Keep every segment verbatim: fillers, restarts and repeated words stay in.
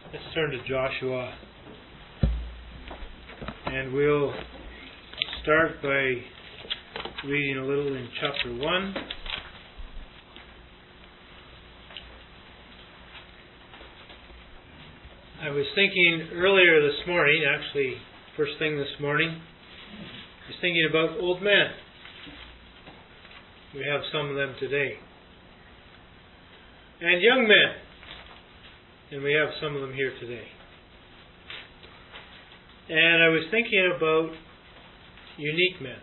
Let's turn to Joshua, and we'll start by reading a little in chapter one. I was thinking earlier this morning, actually first thing this morning, I was thinking about old men. We have some of them today. And young men. And we have some of them here today. And I was thinking about unique men.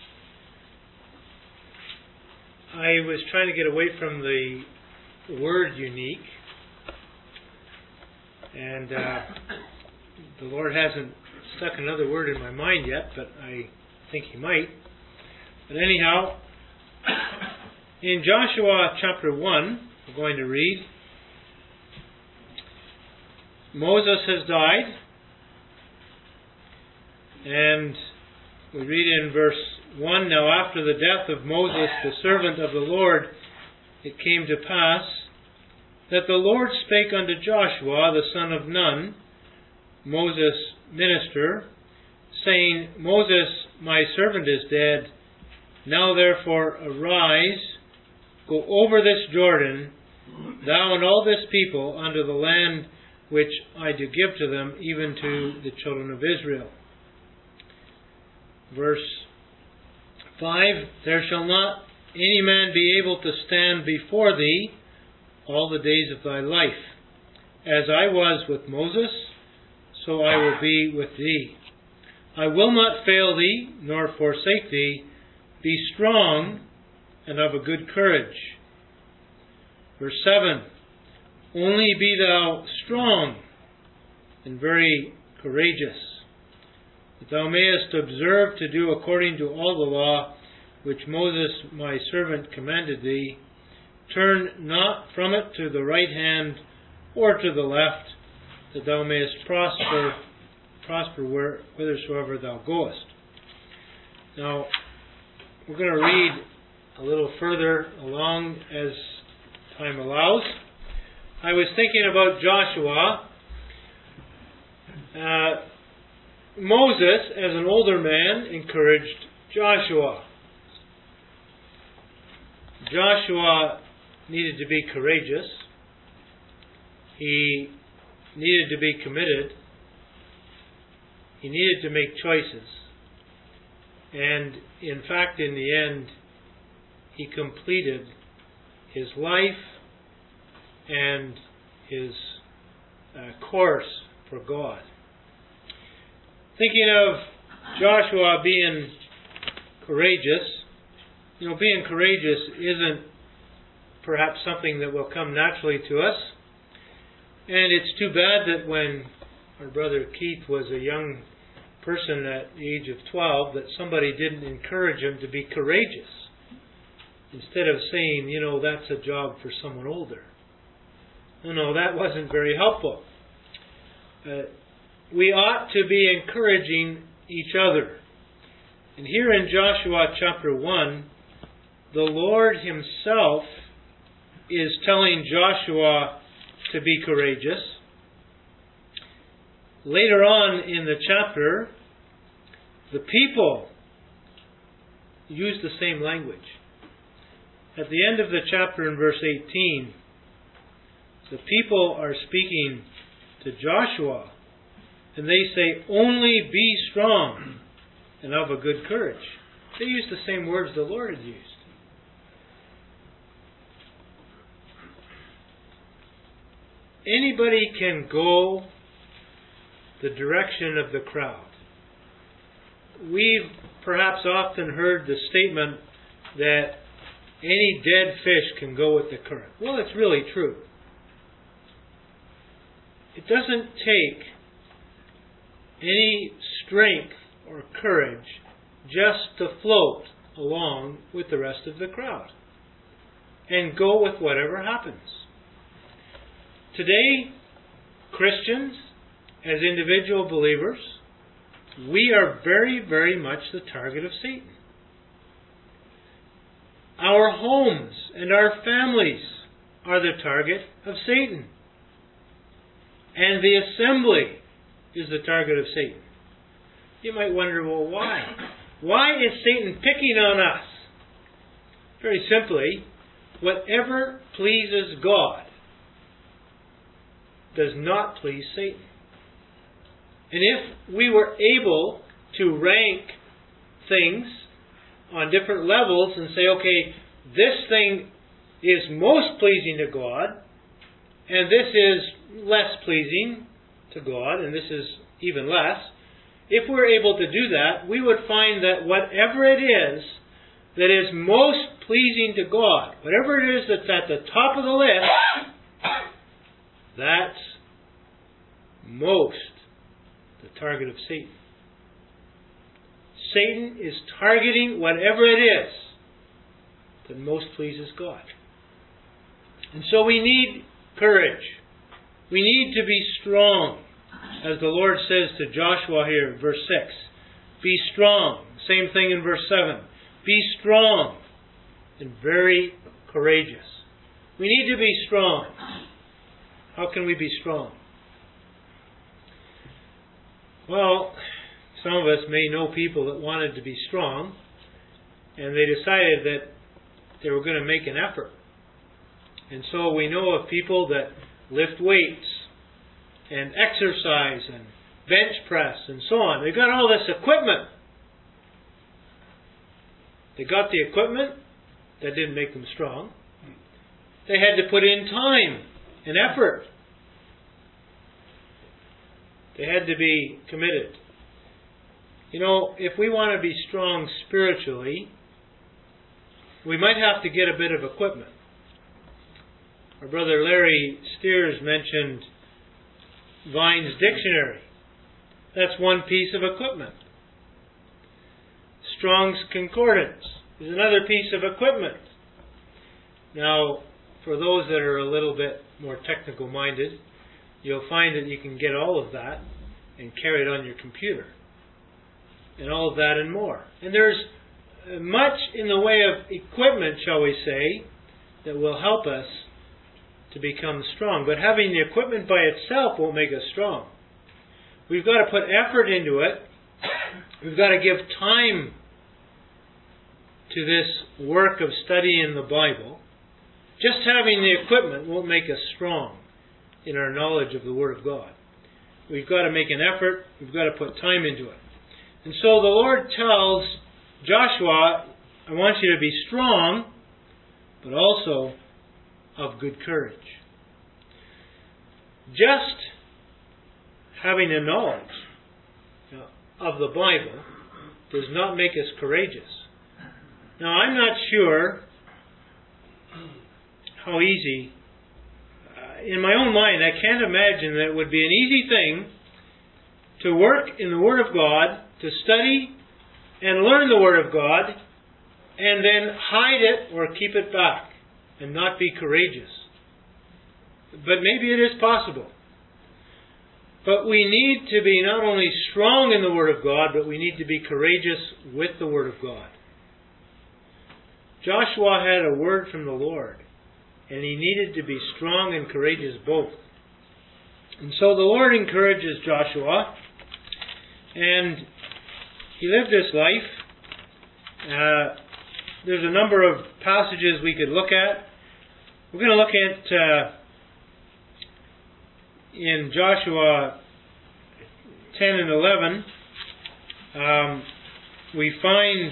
I was trying to get away from the word unique. And uh, the Lord hasn't stuck another word in my mind yet, but I think He might. But anyhow, in Joshua chapter one, we're going to read, Moses has died, and we read in verse one, Now after the death of Moses, the servant of the Lord, it came to pass that the Lord spake unto Joshua, the son of Nun, Moses' minister, saying, Moses, my servant, is dead. Now therefore arise, go over this Jordan, thou and all this people, unto the land which I do give to them, even to the children of Israel. Verse five, There shall not any man be able to stand before thee all the days of thy life. As I was with Moses, so I will be with thee. I will not fail thee, nor forsake thee. Be strong and of a good courage. Verse seven, Only be thou strong and very courageous, that thou mayest observe to do according to all the law which Moses my servant commanded thee. Turn not from it to the right hand or to the left, that thou mayest prosper, prosper where, whithersoever thou goest. Now, we're going to read a little further along as time allows. I was thinking about Joshua. Uh, Moses, as an older man, encouraged Joshua. Joshua needed to be courageous. He needed to be committed. He needed to make choices. And in fact, in the end, he completed his life and his uh, course for God. Thinking of Joshua being courageous, you know, being courageous isn't perhaps something that will come naturally to us. And it's too bad that when our brother Keith was a young person at the age of twelve, that somebody didn't encourage him to be courageous. Instead of saying, you know, that's a job for someone older. No, no, that wasn't very helpful. Uh, we ought to be encouraging each other. And here in Joshua chapter one, the Lord Himself is telling Joshua to be courageous. Later on in the chapter, the people use the same language. At the end of the chapter in verse eighteen, the people are speaking to Joshua, and they say, Only be strong and of a good courage. They use the same words the Lord had used. Anybody can go the direction of the crowd. We've perhaps often heard the statement that any dead fish can go with the current. Well, it's really true. It doesn't take any strength or courage just to float along with the rest of the crowd and go with whatever happens. Today, Christians, as individual believers, we are very, very much the target of Satan. Our homes and our families are the target of Satan. and the assembly is the target of Satan. You might wonder, well, why? Why is Satan picking on us? Very simply, whatever pleases God does not please Satan. And if we were able to rank things on different levels and say, okay, this thing is most pleasing to God, and this is less pleasing to God, and this is even less, if we're able to do that, we would find that whatever it is that is most pleasing to God, whatever it is that's at the top of the list, that's most the target of Satan. Satan is targeting whatever it is that most pleases God. And so we need courage. We need to be strong. As the Lord says to Joshua here, verse six. Be strong. Same thing in verse seven. Be strong and very courageous. We need to be strong. How can we be strong? Well, some of us may know people that wanted to be strong, and they decided that they were going to make an effort. And so we know of people that lift weights and exercise and bench press and so on. They've got all this equipment. They got the equipment. That didn't make them strong. They had to put in time and effort. They had to be committed. You know, if we want to be strong spiritually, we might have to get a bit of equipment. Our brother Larry Steers mentioned Vine's Dictionary. That's one piece of equipment. Strong's Concordance is another piece of equipment. Now, for those that are a little bit more technical minded, you'll find that you can get all of that and carry it on your computer. And all of that and more. And there's much in the way of equipment, shall we say, that will help us to become strong. But having the equipment by itself won't make us strong. We've got to put effort into it. We've got to give time to this work of studying the Bible. Just having the equipment won't make us strong in our knowledge of the Word of God. We've got to make an effort. We've got to put time into it. And so the Lord tells Joshua, I want you to be strong, but also of good courage. Just having a knowledge of the Bible does not make us courageous. Now, I'm not sure how easy, uh, in my own mind, I can't imagine that it would be an easy thing to work in the Word of God, to study and learn the Word of God, and then hide it or keep it back and not be courageous. But maybe it is possible. But we need to be not only strong in the Word of God, but we need to be courageous with the Word of God. Joshua had a word from the Lord, and he needed to be strong and courageous both. And so the Lord encourages Joshua, and he lived this life. Uh, there's a number of passages we could look at. We're going to look at uh, in Joshua ten and eleven. Um, we find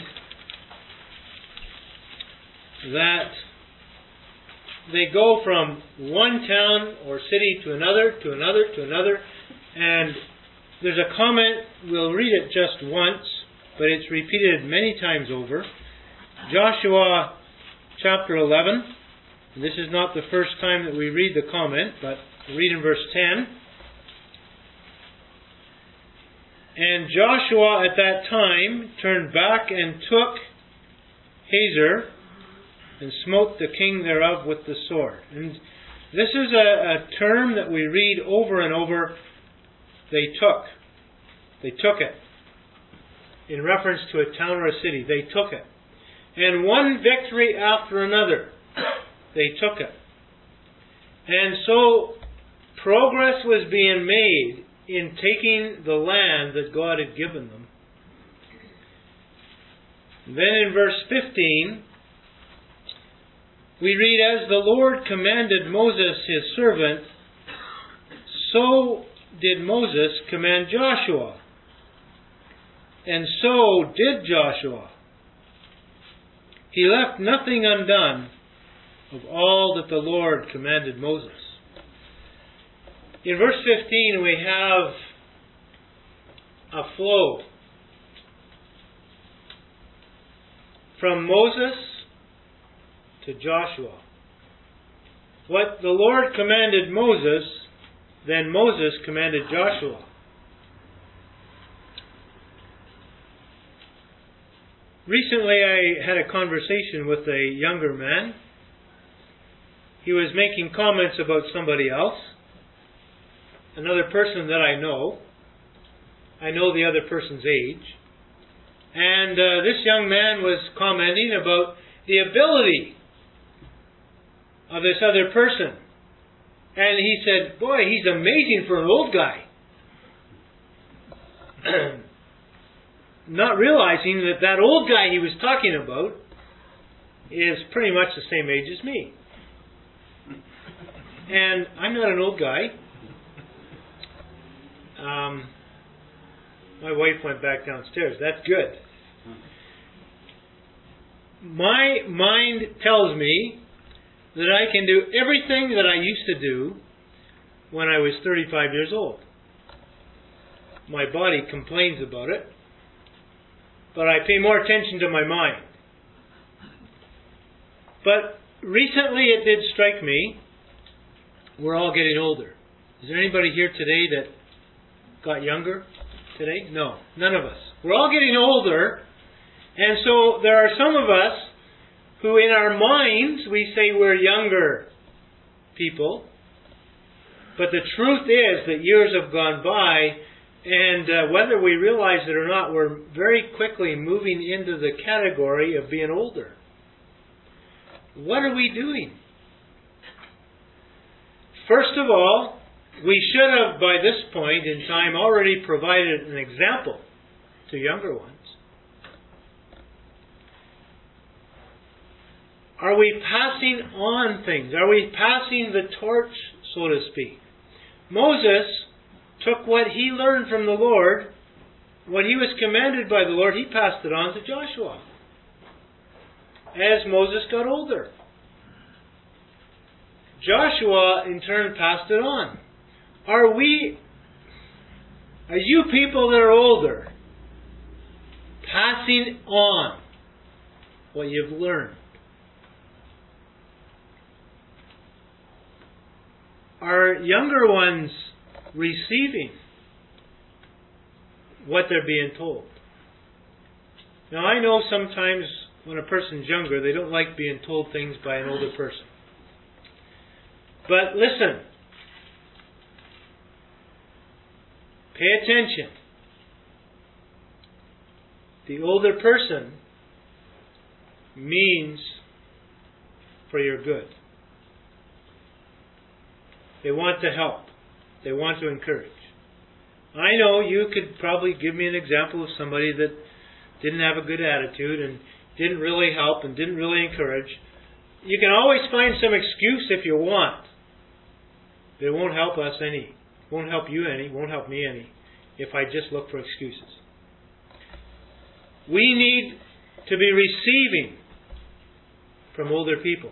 that they go from one town or city to another, to another, to another, and there's a comment, we'll read it just once, but it's repeated many times over. Joshua chapter eleven. And this is not the first time that we read the comment, but we'll read in verse ten. And Joshua at that time turned back and took Hazor, and smote the king thereof with the sword. And this is a, a term that we read over and over. They took. They took it. In reference to a town or a city. They took it. And one victory after another. They took it. And so, progress was being made in taking the land that God had given them. Then in verse fifteen, we read, "As the Lord commanded Moses his servant, so did Moses command Joshua. And so did Joshua. He left nothing undone of all that the Lord commanded Moses." In verse fifteen we have a flow from Moses to Joshua. What the Lord commanded Moses, then Moses commanded Joshua. Recently I had a conversation with a younger man. He was making comments about somebody else, another person that I know. I know the other person's age. And uh, this young man was commenting about the ability of this other person. And he said, "Boy, he's amazing for an old guy." Not realizing that that old guy he was talking about is pretty much the same age as me. And I'm not an old guy. Um, my wife went back downstairs. That's good. My mind tells me that I can do everything that I used to do when I was thirty-five years old. My body complains about it, but I pay more attention to my mind. But recently it did strike me, we're all getting older. Is there anybody here today that got younger today? No, none of us. We're all getting older, and so there are some of us who in our minds we say we're younger people, but the truth is that years have gone by, and uh, whether we realize it or not, we're very quickly moving into the category of being older. What are we doing? First of all, we should have by this point in time already provided an example to younger ones. Are we passing on things? Are we passing the torch, so to speak? Moses took what he learned from the Lord, what he was commanded by the Lord, he passed it on to Joshua as Moses got older. Joshua, in turn, passed it on. Are we, are you people that are older, passing on what you've learned? Are younger ones receiving what they're being told? Now, I know sometimes when a person's younger, they don't like being told things by an older person. But listen, pay attention. The older person means for your good. They want to help. They want to encourage. I know you could probably give me an example of somebody that didn't have a good attitude and didn't really help and didn't really encourage. You can always find some excuse if you want. But it won't help us any. It won't help you any. It won't help me any if I just look for excuses. We need to be receiving from older people.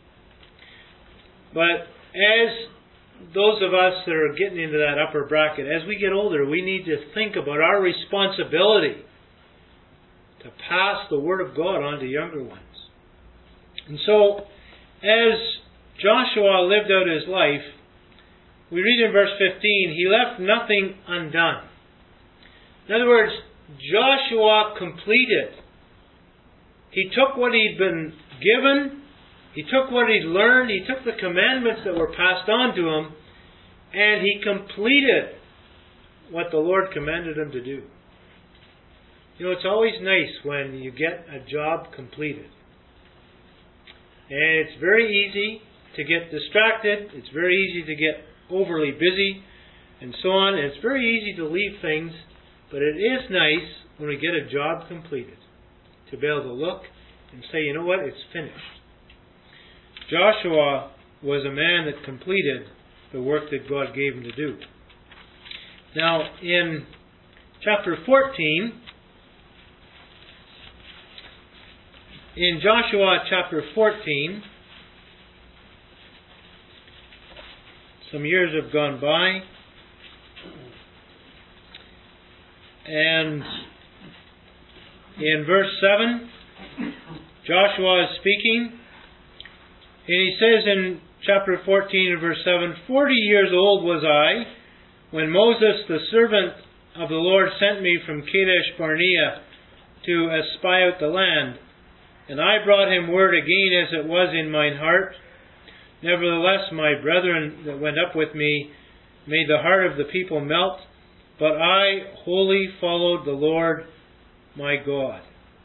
But as those of us that are getting into that upper bracket, as we get older, we need to think about our responsibility to pass the Word of God on to younger ones. And so, as Joshua lived out his life, we read in verse fifteen, he left nothing undone. In other words, Joshua completed. He took what he'd been given, he took what he'd learned, he took the commandments that were passed on to him, and he completed what the Lord commanded him to do. You know, it's always nice when you get a job completed. And it's very easy to get distracted. It's very easy to get overly busy and so on. And it's very easy to leave things, but it is nice when we get a job completed to be able to look and say, you know what, it's finished. Joshua was a man that completed the work that God gave him to do. Now, in chapter fourteen, in Joshua chapter fourteen, some years have gone by, and in verse seven, Joshua is speaking, and he says in chapter fourteen and verse seven, Forty years old was I when Moses, the servant of the Lord, sent me from Kadesh Barnea to espy out the land. And I brought him word again as it was in mine heart. Nevertheless, my brethren that went up with me made the heart of the people melt, but I wholly followed the Lord my God.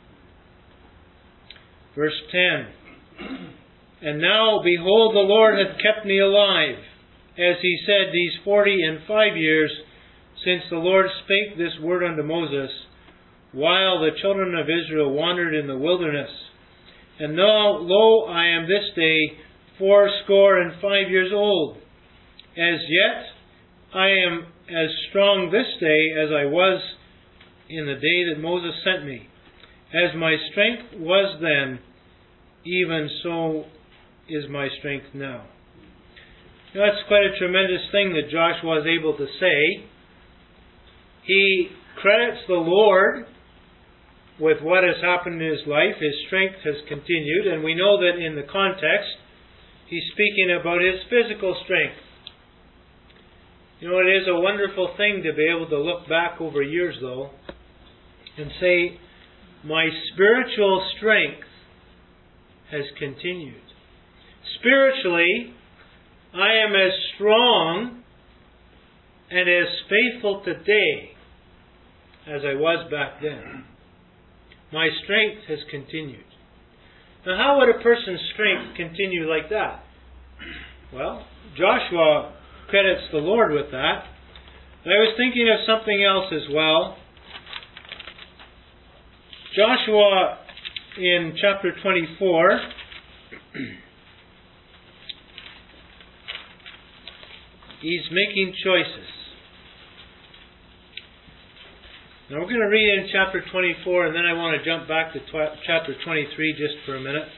Verse ten. And now, behold, the Lord hath kept me alive, as he said, these forty and five years, since the Lord spake this word unto Moses, while the children of Israel wandered in the wilderness. And now, lo, I am this day fourscore and five years old. As yet, I am as strong this day as I was in the day that Moses sent me. As my strength was then, even so is my strength now. Now, that's quite a tremendous thing that Joshua is able to say. He credits the Lord with what has happened in his life. His strength has continued, and we know that in the context, he's speaking about his physical strength. You know, it is a wonderful thing to be able to look back over years, though, and say, my spiritual strength has continued. Spiritually, I am as strong and as faithful today as I was back then. My strength has continued. Now, how would a person's strength continue like that? Well, Joshua credits the Lord with that. But I was thinking of something else as well. Joshua in chapter twenty-four, he's making choices. Now we're going to read in chapter twenty-four, and then I want to jump back to tw- chapter twenty-three just for a minute.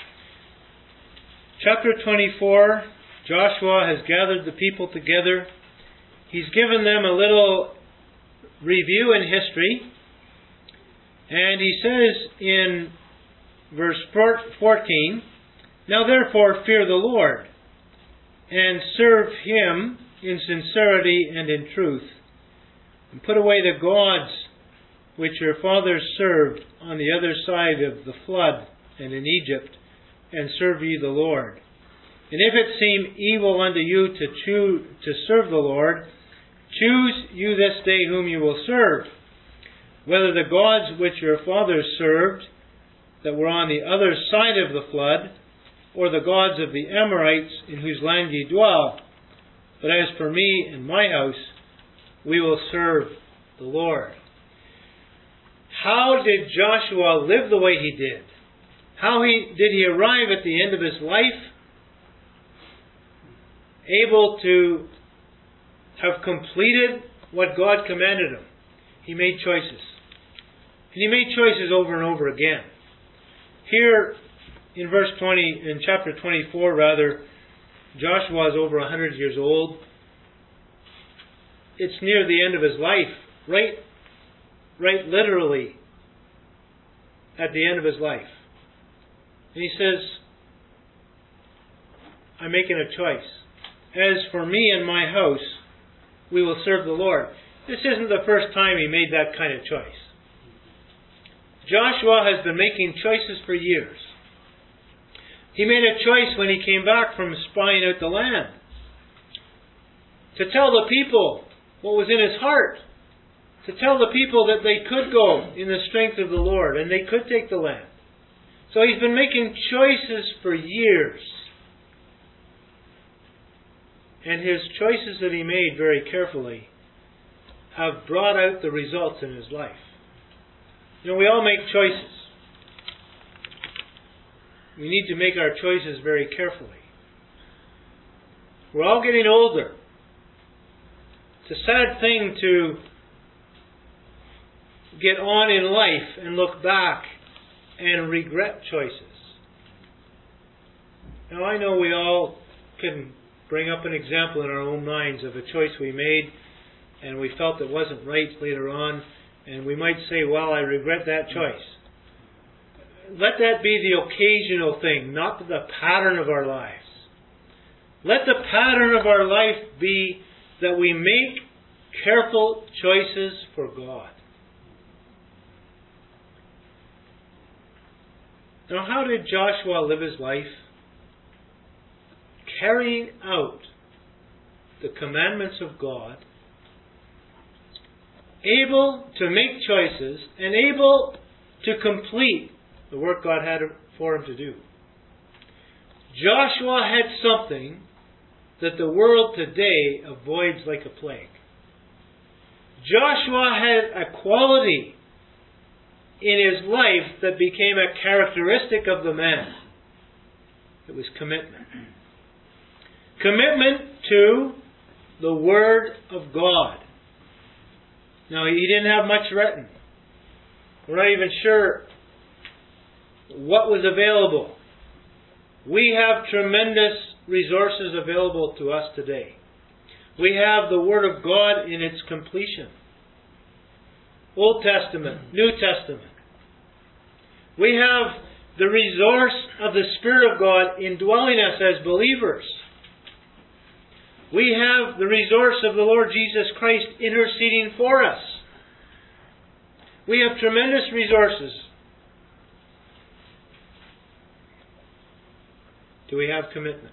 Chapter twenty-four, Joshua has gathered the people together. He's given them a little review in history. And he says in verse fourteen, Now therefore fear the Lord, and serve Him in sincerity and in truth, and put away the gods which your fathers served on the other side of the flood and in Egypt, and serve ye the Lord. And if it seem evil unto you to choose to serve the Lord, choose you this day whom you will serve, whether the gods which your fathers served that were on the other side of the flood, or the gods of the Amorites in whose land ye dwell. But as for me and my house, we will serve the Lord. How did Joshua live the way he did? How he did he arrive at the end of his life able to have completed what God commanded him? He made choices. And he made choices over and over again. Here in verse twenty, in chapter twenty-four rather, Joshua is over one hundred years old. It's near the end of his life, right, right literally at the end of his life. And he says, I'm making a choice. As for me and my house, we will serve the Lord. This isn't the first time he made that kind of choice. Joshua has been making choices for years. He made a choice when he came back from spying out the land, to tell the people what was in his heart, to tell the people that they could go in the strength of the Lord and they could take the land. So he's been making choices for years. and his choices that he made very carefully have brought out the results in his life. You know, we all make choices. We need to make our choices very carefully. We're all getting older. It's a sad thing to get on in life and look back and regret choices. Now, I know we all can bring up an example in our own minds of a choice we made and we felt it wasn't right later on, and we might say, well, I regret that choice. Let that be the occasional thing, not the pattern of our lives. Let the pattern of our life be that we make careful choices for God. Now, how did Joshua live his life? Carrying out the commandments of God, able to make choices, and able to complete the work God had for him to do. Joshua had something that the world today avoids like a plague. Joshua had a quality in his life that became a characteristic of the man. It was commitment. Commitment to the Word of God. Now, he didn't have much written. We're not even sure what was available. We have tremendous resources available to us today. We have the Word of God in its completion. Old Testament, New Testament. We have the resource of the Spirit of God indwelling us as believers. We have the resource of the Lord Jesus Christ interceding for us. We have tremendous resources. Do we have commitment?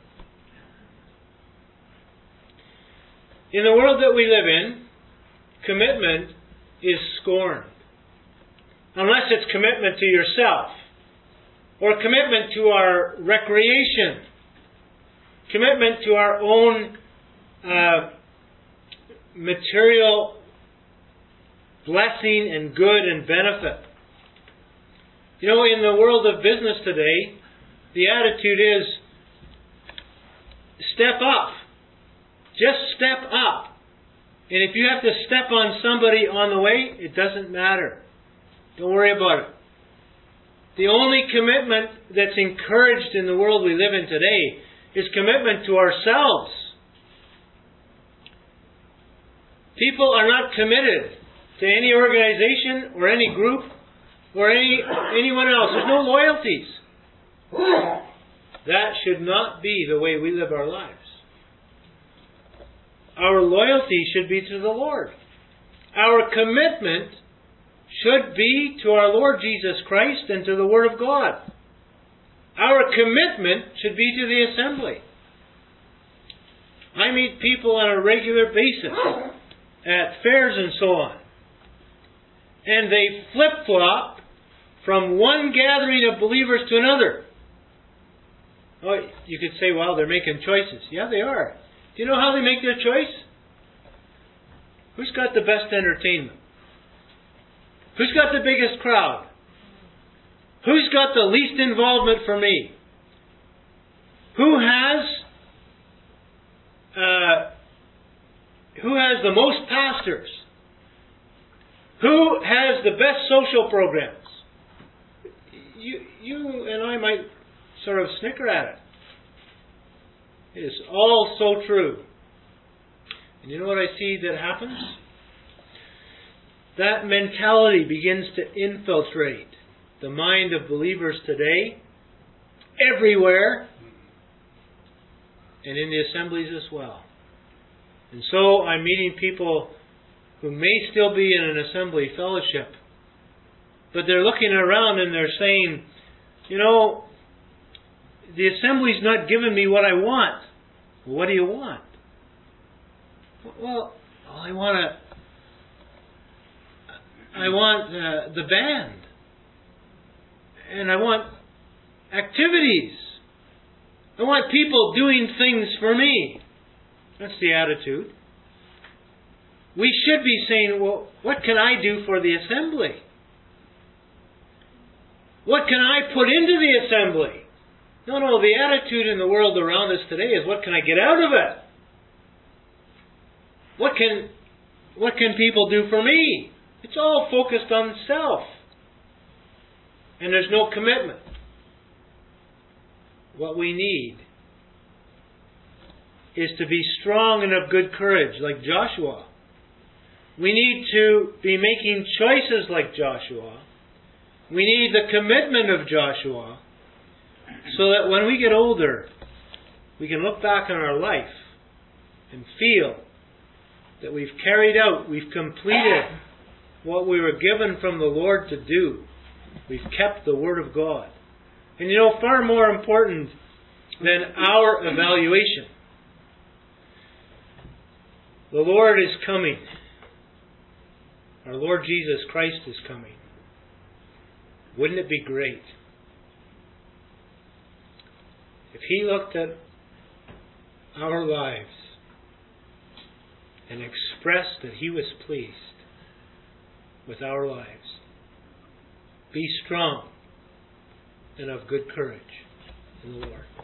In the world that we live in, commitment is scorned. Unless it's commitment to yourself, or commitment to our recreation, commitment to our own uh, material blessing and good and benefit. You know, in the world of business today, the attitude is, step up. Just step up. And if you have to step on somebody on the way, it doesn't matter. Don't worry about it. The only commitment that's encouraged in the world we live in today is commitment to ourselves. People are not committed to any organization or any group or any anyone else. There's no loyalties. That should not be the way we live our lives. Our loyalty should be to the Lord. Our commitment should be to our Lord Jesus Christ and to the Word of God. Our commitment should be to the assembly. I meet people on a regular basis at fairs and so on. And they flip-flop from one gathering of believers to another. Oh, you could say, well, they're making choices. Yeah, they are. Do you know how they make their choice? Who's got the best entertainment? Who's got the biggest crowd? Who's got the least involvement for me? Who has uh, who has the most pastors? Who has the best social programs? You, you and I might sort of snicker at it. It is all so true. And you know what I see that happens? That mentality begins to infiltrate the mind of believers today, everywhere, and in the assemblies as well. And so I'm meeting people who may still be in an assembly fellowship, but they're looking around and they're saying, you know, the assembly's not giving me what I want. Well, what do you want? Well, I want to. I want uh, the band, and I want activities. I want people doing things for me. That's the attitude. We should be saying, well, what can I do for the assembly? What can I put into the assembly? No, no, the attitude in the world around us today is, what can I get out of it? What can, what can people do for me? It's all focused on self. And there's no commitment. What we need is to be strong and of good courage, like Joshua. We need to be making choices like Joshua. We need the commitment of Joshua, so that when we get older, we can look back on our life and feel that we've carried out, we've completed what we were given from the Lord to do. We've kept the Word of God. And you know, far more important than our evaluation, the Lord is coming. Our Lord Jesus Christ is coming. Wouldn't it be great if He looked at our lives and expressed that He was pleased with our lives? Be strong and of good courage in the Lord.